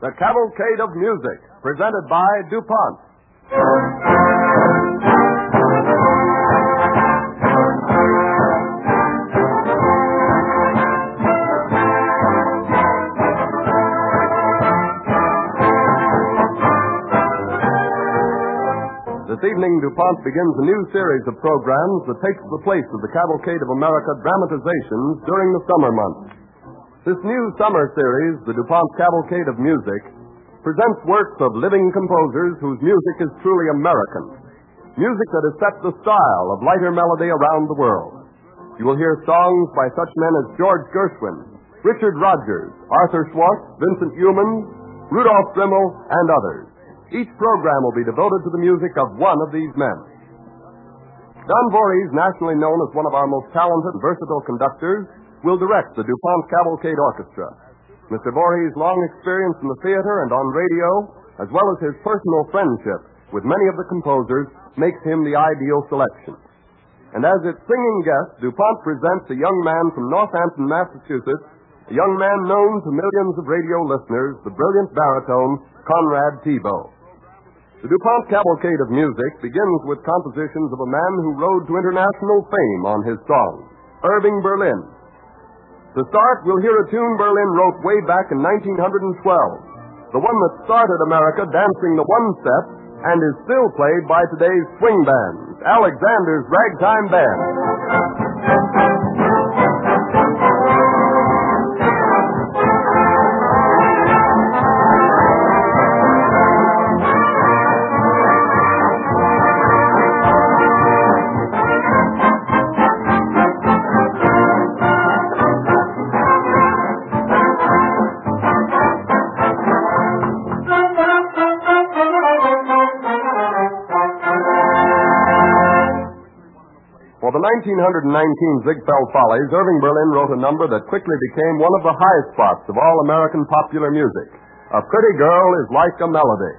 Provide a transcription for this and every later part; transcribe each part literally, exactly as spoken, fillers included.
The Cavalcade of Music, presented by DuPont. This evening, DuPont begins a new series of programs that takes the place of the Cavalcade of America dramatizations during the summer months. This new summer series, the DuPont Cavalcade of Music, presents works of living composers whose music is truly American. Music that has set the style of lighter melody around the world. You will hear songs by such men as George Gershwin, Richard Rodgers, Arthur Schwartz, Vincent Youmans, Rudolph Rimmel, and others. Each program will be devoted to the music of one of these men. Don Voorhees, nationally known as one of our most talented and versatile conductors, will direct the DuPont Cavalcade Orchestra. Mister Voorhees' long experience in the theater and on radio, as well as his personal friendship with many of the composers, makes him the ideal selection. And as its singing guest, DuPont presents a young man from Northampton, Massachusetts, a young man known to millions of radio listeners, the brilliant baritone Conrad Thibaud. The DuPont Cavalcade of Music begins with compositions of a man who rode to international fame on his songs, Irving Berlin. To start, we'll hear a tune Berlin wrote way back in nineteen twelve, the one that started America dancing the one-step and is still played by today's swing bands, Alexander's Ragtime Band. For the nineteen nineteen Ziegfeld Follies, Irving Berlin wrote a number that quickly became one of the high spots of all American popular music. A Pretty Girl is Like a Melody.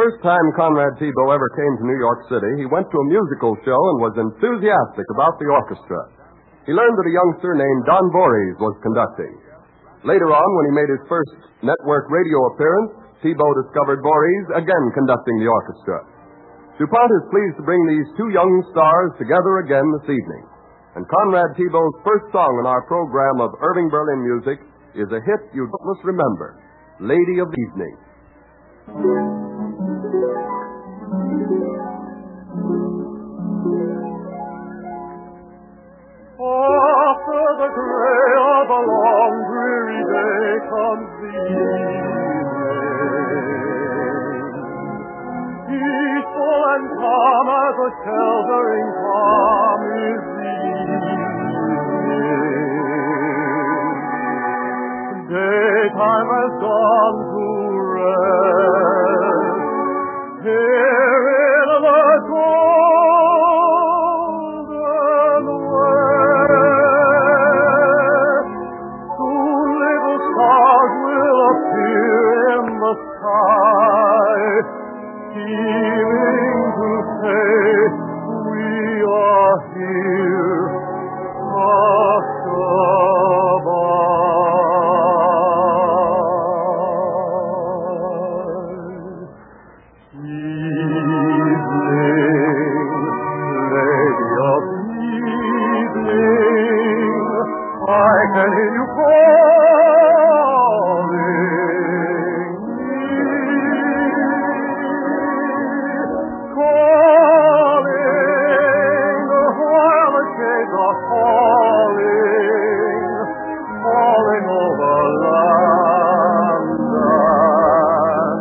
first time Conrad Thibault ever came to New York City, he went to a musical show and was enthusiastic about the orchestra. He learned that a youngster named Don Voorhees was conducting. Later on, when he made his first network radio appearance, Thibault discovered Voorhees again conducting the orchestra. DuPont is pleased to bring these two young stars together again this evening. And Conrad Thibault's first song in our program of Irving Berlin music is a hit you doubtless remember, Lady of the Evening. After the gray of a long dreary day comes the evening. Peaceful and calm as a sheltering calm is the evening. Daytime has gone to rest. Here in the golden west, soon little stars will appear in the sky, seeming to say we are here, just above. Can hear you calling me, calling while the shades are falling, falling over land and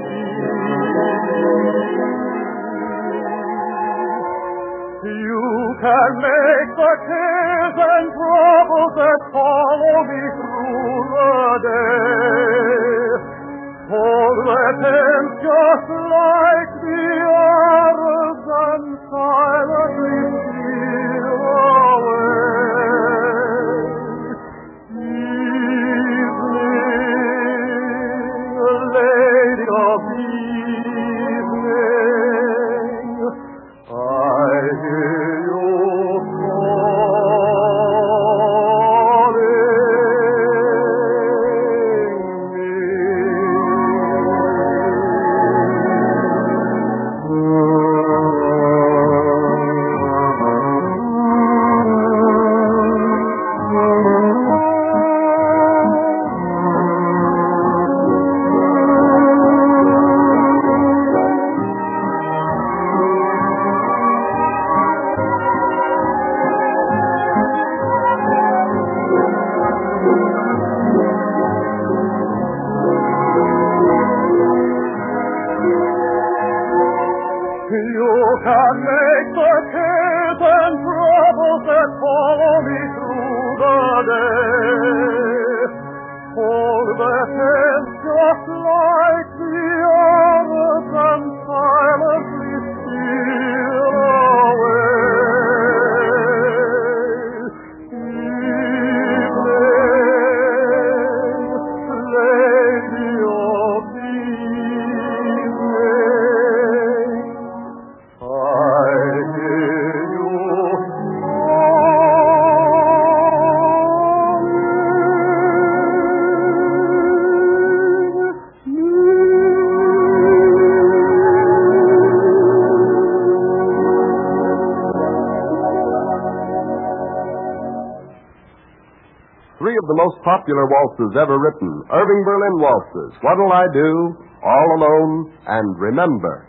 sea. You can make the cares and troubles that follow me through the day, forget them just like the others and silently steal away. Evening, lady of evening, I hear you can make the cares and troubles that follow me through the day, hold their hands just like the others and silently steal away. Evening, lady of evening, Three of the most popular waltzes ever written, Irving Berlin waltzes, What'll I Do, All Alone, and Remember.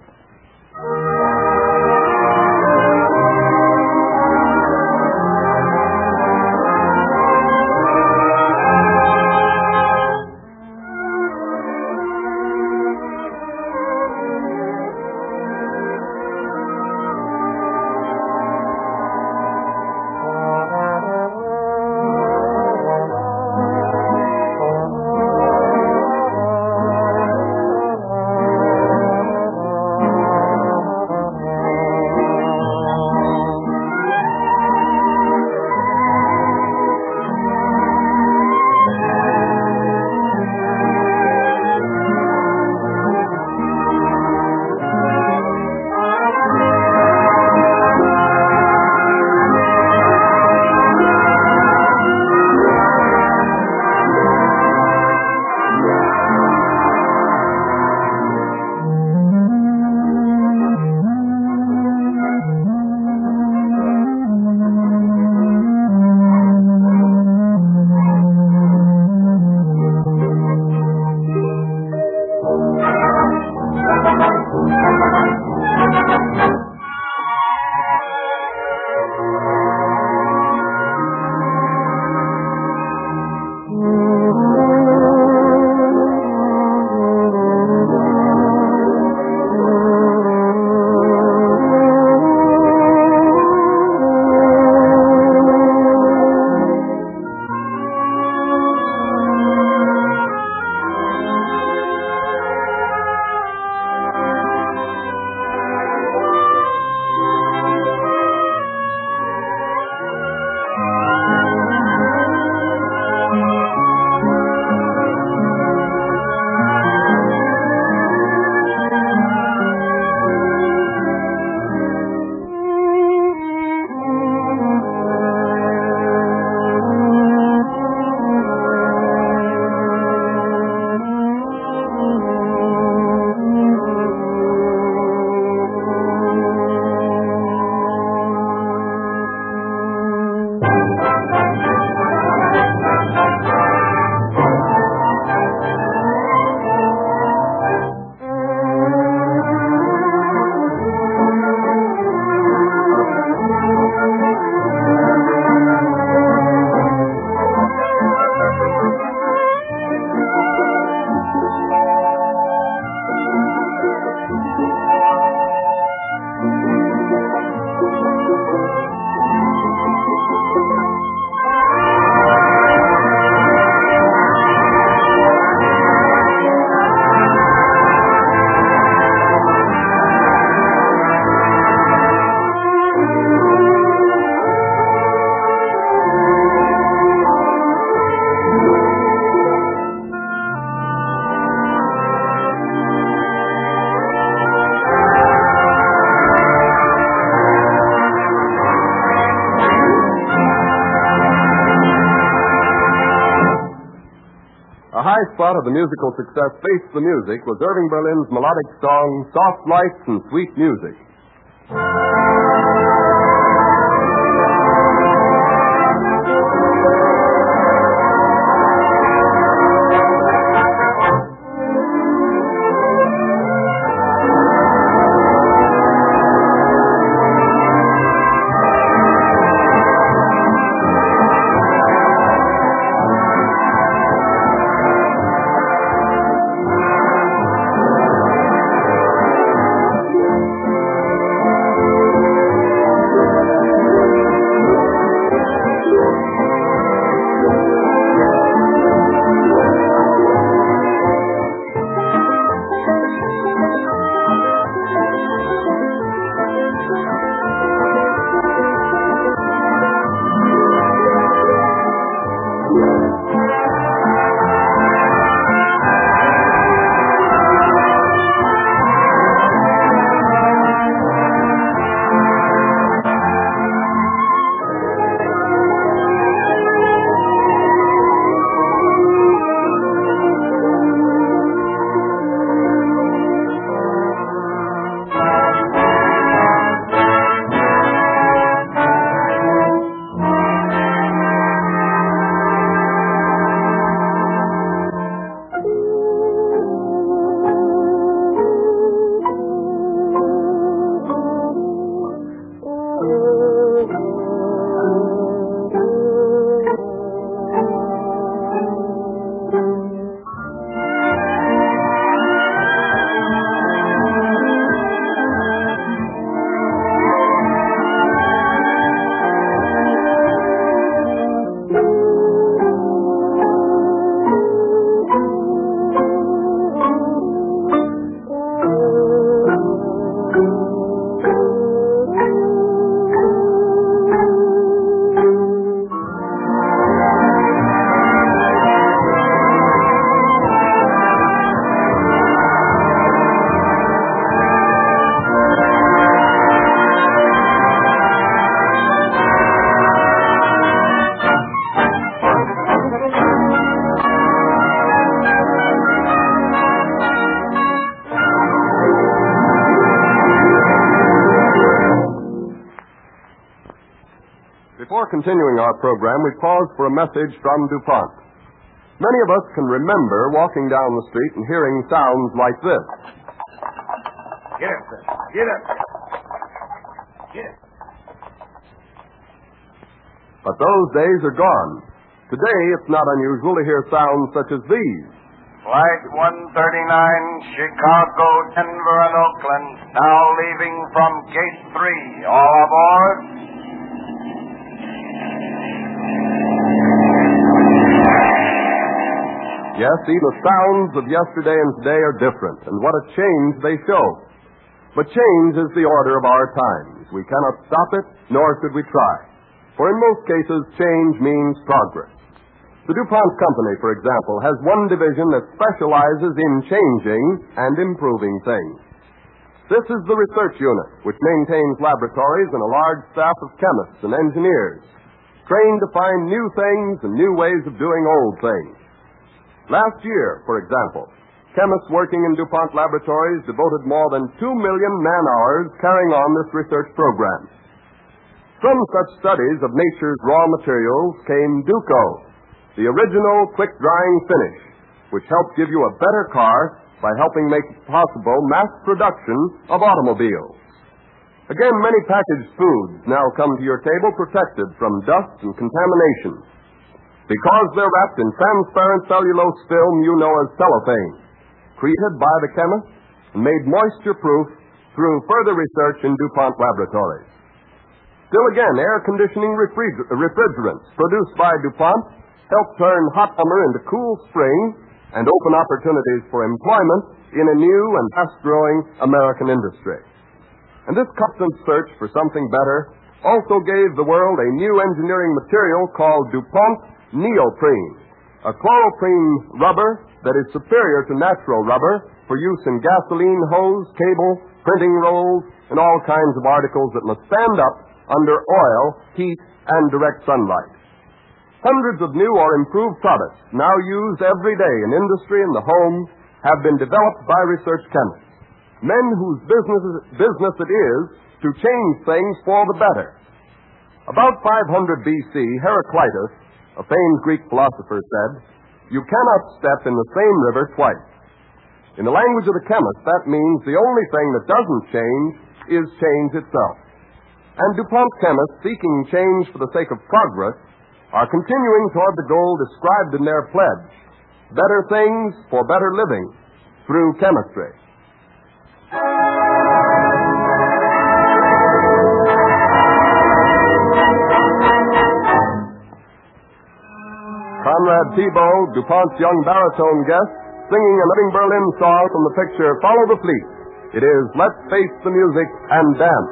high spot of the musical success Face the Music was Irving Berlin's melodic song, Soft Lights and Sweet Music. Before continuing our program, we pause for a message from DuPont. Many of us can remember walking down the street and hearing sounds like this. Get up, sir. Get up. Get up. But those days are gone. Today, it's not unusual to hear sounds such as these. Flight one thirty-nine, Chicago, Denver, and Oakland, now leaving from Gate three. All aboard. Yes, see, the sounds of yesterday and today are different, and what a change they show. But change is the order of our times. We cannot stop it, nor should we try. For in most cases, change means progress. The DuPont Company, for example, has one division that specializes in changing and improving things. This is the research unit, which maintains laboratories and a large staff of chemists and engineers, trained to find new things and new ways of doing old things. Last year, for example, chemists working in DuPont laboratories devoted more than two million man-hours carrying on this research program. From such studies of nature's raw materials came Duco, the original quick-drying finish, which helps give you a better car by helping make possible mass production of automobiles. Again, many packaged foods now come to your table protected from dust and contamination. Because they're wrapped in transparent cellulose film you know as cellophane, treated by the chemist and made moisture-proof through further research in DuPont laboratories. Still again, air conditioning refriger- refrigerants produced by DuPont help turn hot summer into cool spring and open opportunities for employment in a new and fast-growing American industry. And this constant search for something better also gave the world a new engineering material called DuPont neoprene, a chloroprene rubber that is superior to natural rubber for use in gasoline hose, cable, printing rolls, and all kinds of articles that must stand up under oil, heat, and direct sunlight. Hundreds of new or improved products, now used every day in industry and the home, have been developed by research chemists. Men whose business, business it is to change things for the better. About five hundred B C, Heraclitus, a famed Greek philosopher, said, "You cannot step in the same river twice." In the language of the chemist, that means the only thing that doesn't change is change itself. And DuPont chemists, seeking change for the sake of progress, are continuing toward the goal described in their pledge: better things for better living through chemistry. Conrad Thibault, DuPont's young baritone guest, singing a Living Berlin song from the picture Follow the Fleet. It is Let's Face the Music and Dance.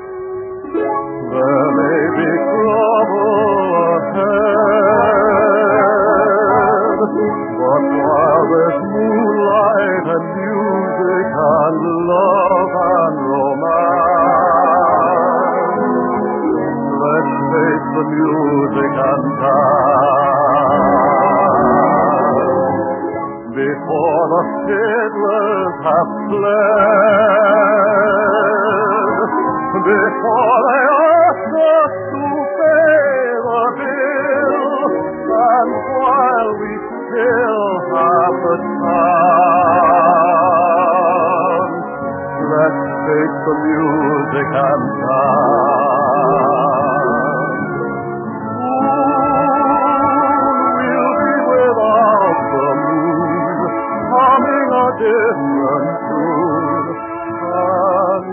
There may be trouble ahead, but while there's moonlight and music and love and romance, let's face the music and dance. Before the fiddlers have fled, before they ask us to pay the bill, and while we still have the chance, let's take the music and dance. Soon we'll be without the moon, humming a different tune, and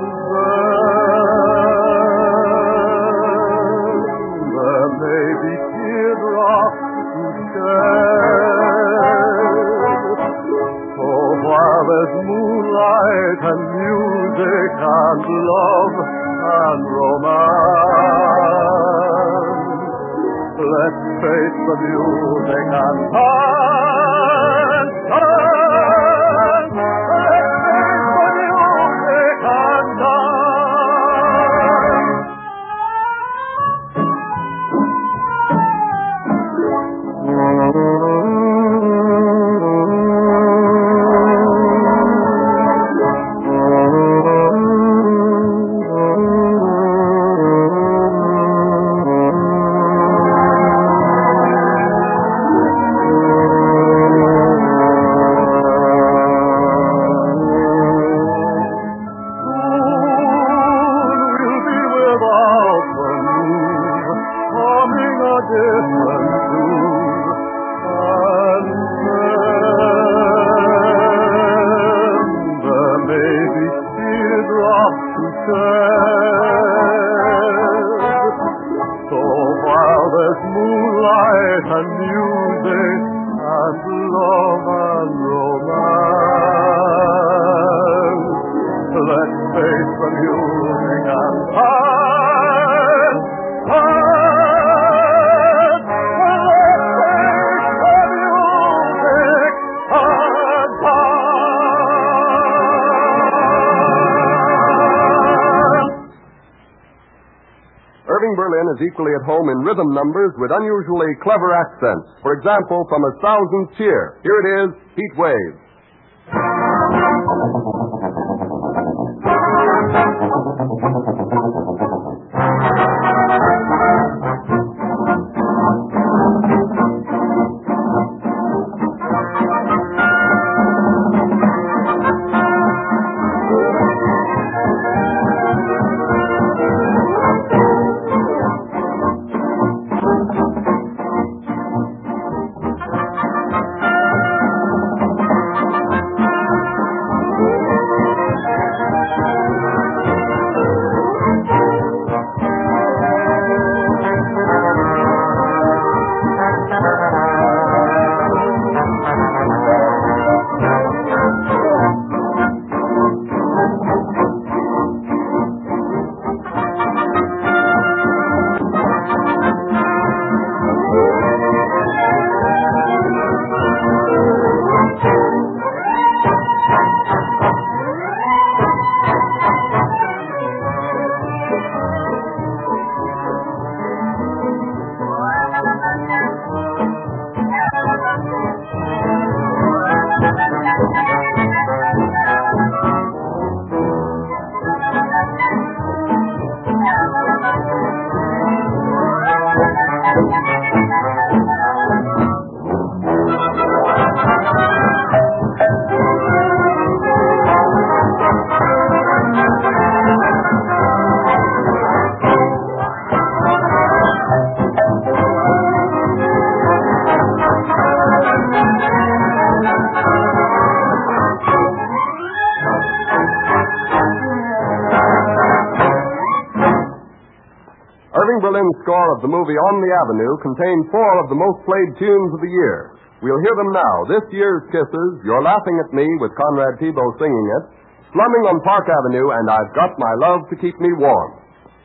then may be teardrops to shed. So while there's moonlight and music and love and romance, let's face the music and dance. Let's face the music and dance. Irving Berlin is equally at home in rhythm numbers with unusually clever accents. For example, from A Thousand Cheer, here it is, Heat Wave. Irving Berlin's score of the movie On the Avenue contained four of the most played tunes of the year. We'll hear them now. This year's Kisses, You're Laughing at Me with Conrad Thibault singing it, Slumming on Park Avenue, and I've Got My Love to Keep Me Warm.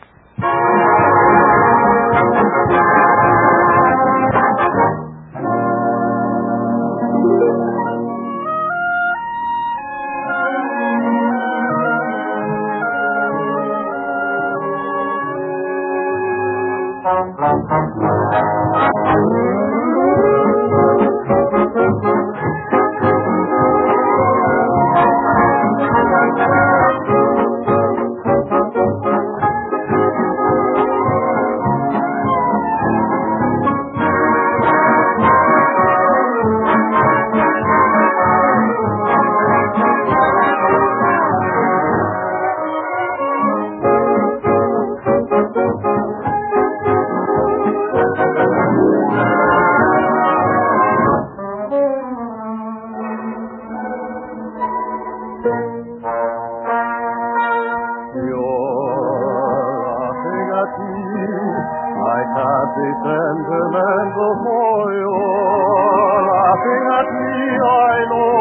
Sentimental for you're laughing at me, I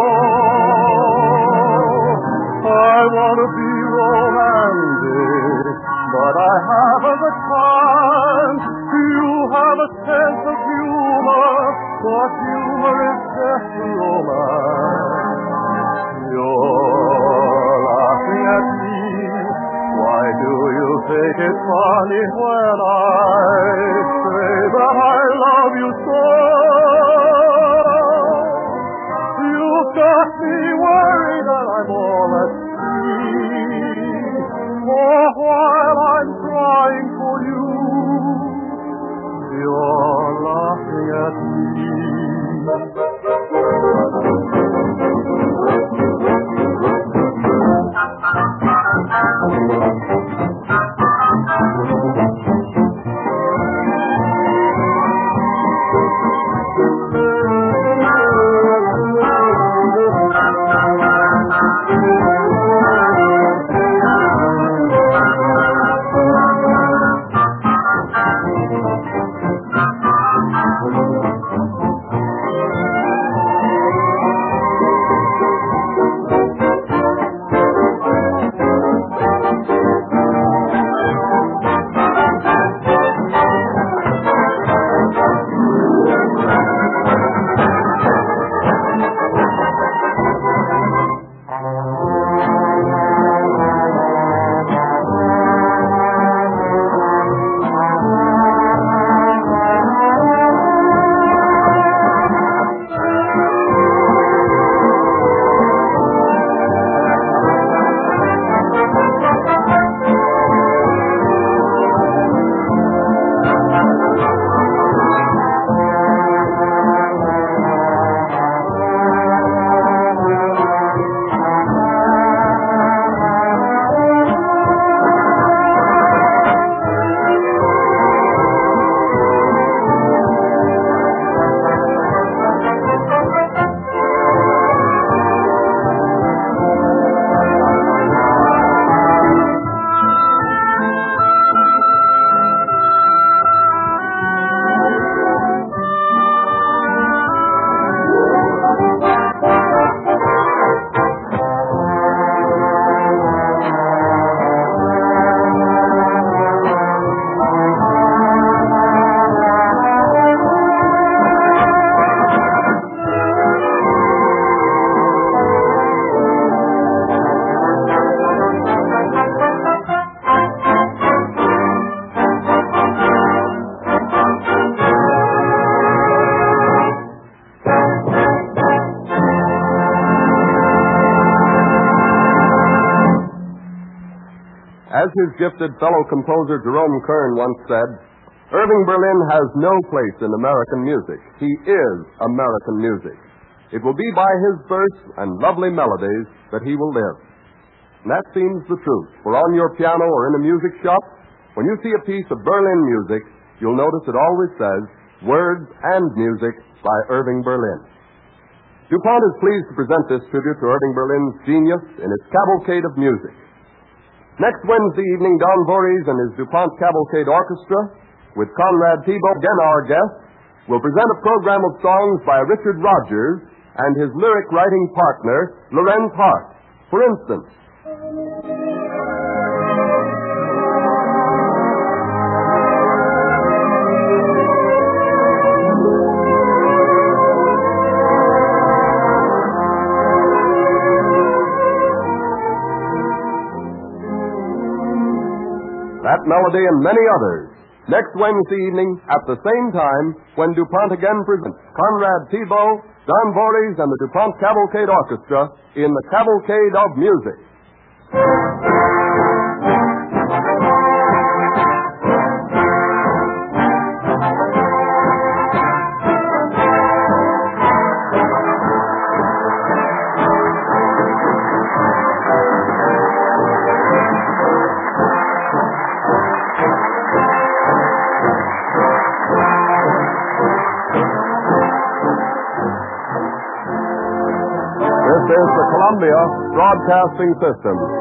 know. I want to be romantic, but I haven't the time. You have a sense of humor, but humor is just romance. You're laughing at me. Why do you think it's funny when I say that I love you so? You've got me worried that I'm all at sea. For while I'm crying for you, you're laughing at me. As his gifted fellow composer Jerome Kern once said, Irving Berlin has no place in American music. He is American music. It will be by his verse and lovely melodies that he will live. And that seems the truth, for on your piano or in a music shop, when you see a piece of Berlin music, you'll notice it always says, Words and Music by Irving Berlin. DuPont is pleased to present this tribute to Irving Berlin's genius in its cavalcade of music. Next Wednesday evening, Don Voorhees and his DuPont Cavalcade Orchestra, with Conrad Thibault again our guest, will present a program of songs by Richard Rodgers and his lyric writing partner, Lorenz Hart. For instance, that melody and many others, next Wednesday evening at the same time when DuPont again presents Conrad Thibault, Don Voorhees, and the DuPont Cavalcade Orchestra in the Cavalcade of Music. This is the Columbia Broadcasting System.